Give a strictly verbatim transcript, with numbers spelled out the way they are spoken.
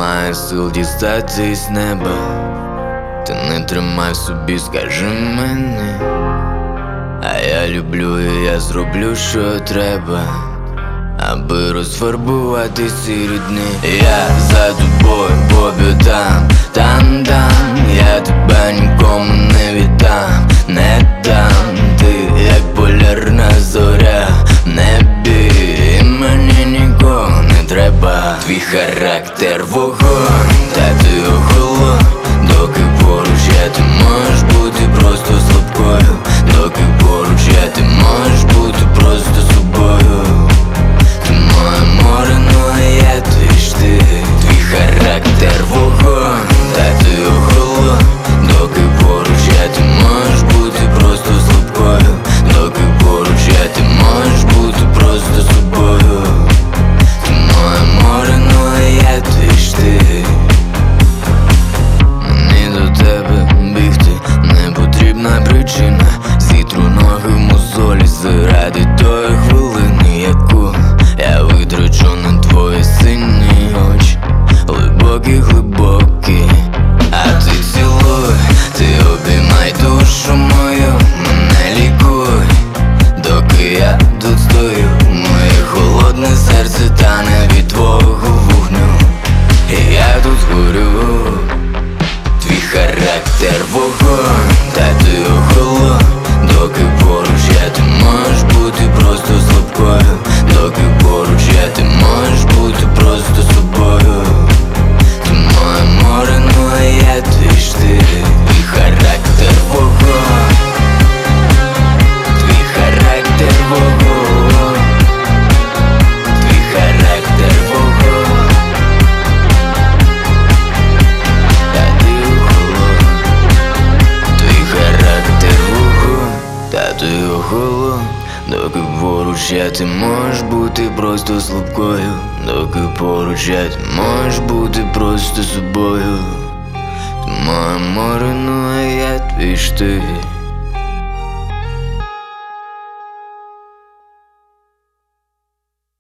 немає сил дістатись неба. Ти не тримай в собі, скажи мені. А я люблю і я зроблю, що треба, аби розфарбувати сірі дні. Я за тобою по бютам, там-там. Я тебе нікому не віддам, не дам. Ти як полярна зоря в небі, і мені нікого не треба. Твій характер вогонь, та ти охолонь. Доки поруч я, ти можеш бути просто слабкою. Доки поруч я, ти можеш бути просто собою. Ти моє море, ну а я твій штиль. Твій характер вогонь, та ти охолонь. Доки поруч я, ти можеш бути просто слабкою. Доки поруч я, ти можеш бути просто собою. Ти моє море, ну а я твій штиль. Мені до тебе бігти не потрібна причина. Зітру ноги в мозолі заради тої хвилини, яку я витрачу на твої сині очі. Глибокі, глибокі, а ти цілуй, ти обіймай душу мою, мене лікуй. Доки я тут стою, моє холодне серце тане від твого вогню. І я тут горю. Твій характер вогонь, та ти охолонь. Доки поруч я, ти можеш бути просто слабкою. Доки поруч я, ти можеш бути просто собою. Ти моє море, ну а я твій штиль. Твій характер вогонь, твій характер вогонь, твій характер вогонь, та ти охолонь. Твій характер вогонь, та ти охолонь. Доки поруч я, ти можеш бути просто слабкою. Доки поруч я, ти можеш бути просто собою. Ти моє море, ну а я твій штиль.